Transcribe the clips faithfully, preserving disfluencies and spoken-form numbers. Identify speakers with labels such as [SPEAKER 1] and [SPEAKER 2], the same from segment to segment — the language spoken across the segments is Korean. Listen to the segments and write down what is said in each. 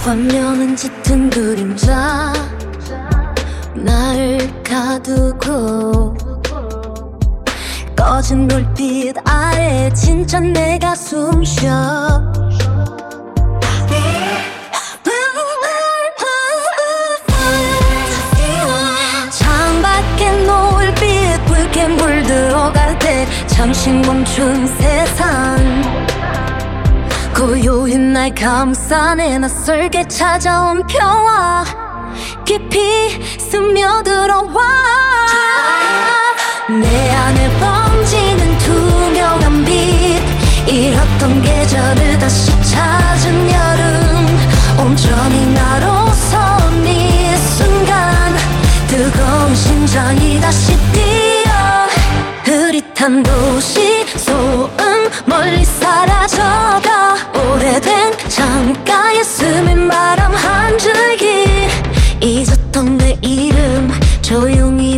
[SPEAKER 1] 화면은 짙은 그림자 나를 가두고 꺼진 불빛 아래 진짜 내가 숨쉬어 창밖에 노을빛 붉게 물들어갈 때 잠시 멈춘 세상 고요히 날 감싸네 낯설게 찾아온 평화 깊이 스며들어와 내 안에 번지는 투명한 빛 잃었던 계절을 다시 찾은 여름 온전히 나로선 이 순간 뜨거운 심장이 다시 뛰어 흐릿한 도시 소음 멀리 사라져가 오래된 창가에 스민 바람 한 줄기 잊었던 내 이름 조용히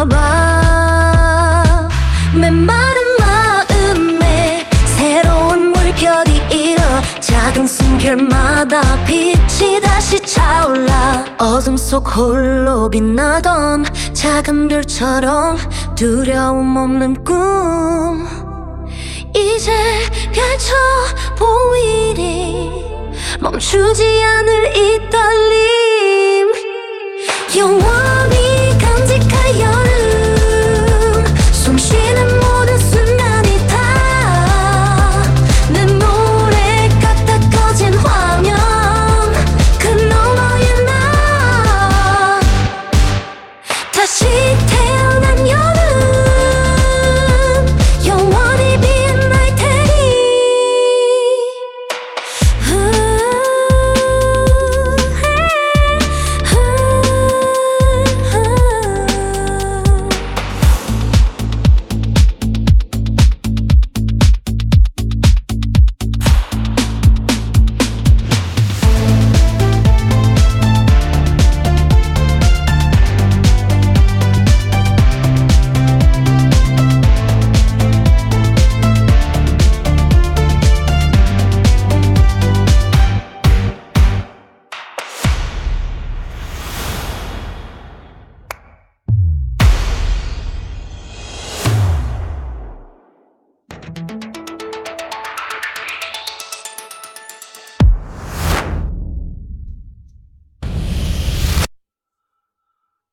[SPEAKER 1] 불러봐 메마른 마음에 새로운 물결이 일어 작은 숨결마다 빛이 다시 차올라 어둠 속 홀로 빛나던 작은 별처럼 두려움 없는 꿈 이제 펼쳐 보이리 멈추지 않을 이 떨림 영원히